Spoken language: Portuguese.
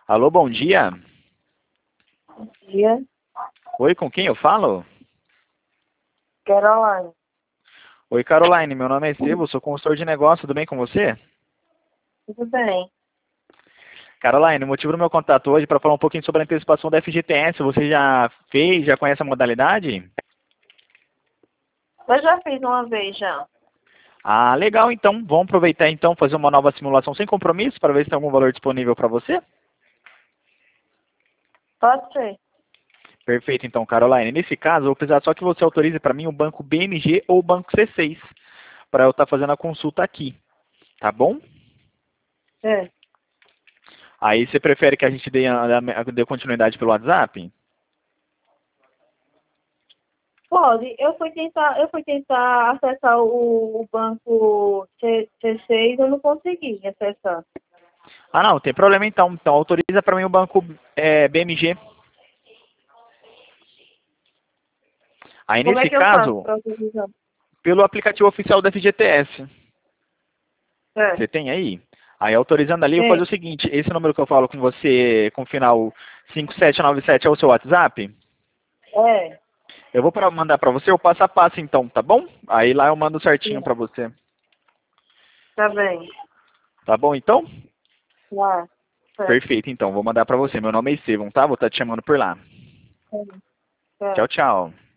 Alô, bom dia. Bom dia, Oi, com quem eu falo? Caroline. Oi, Caroline, meu nome é Estevam, sou consultor de negócio, tudo bem com você? Tudo bem? Caroline, o motivo do meu contato hoje é para falar um pouquinho sobre a antecipação da FGTS. Você já fez, já conhece a modalidade? Eu já fiz uma vez já. Ah, legal, então. Vamos aproveitar então, fazer uma nova simulação sem compromisso para ver se tem algum valor disponível para você? Pode ser. Perfeito, então, Caroline. Nesse caso, eu vou precisar só que você autorize para mim o banco BMG ou o banco C6, para eu estar fazendo a consulta aqui, tá bom? É. Aí você prefere que a gente dê continuidade pelo WhatsApp? Pode. Eu fui tentar acessar o banco C6, eu não consegui acessar. Ah, não, tem problema então. Então, autoriza para mim o banco BMG. Aí, Como é nesse que eu faço caso, para autorizar? pelo aplicativo oficial da FGTS. É. Você tem aí? Aí, autorizando ali, eu vou fazer Tem. o seguinte. Esse número que eu falo com você, com o final 5797, é o seu WhatsApp? É. Eu vou mandar para você o passo a passo, então, tá bom? Aí lá eu mando certinho Sim. para você. Tá bem. Tá bom, então? Tá. Certo. Perfeito, então. Vou mandar para você. Meu nome é Estevão, tá? Vou estar te chamando por lá. Tá. Tchau, tchau.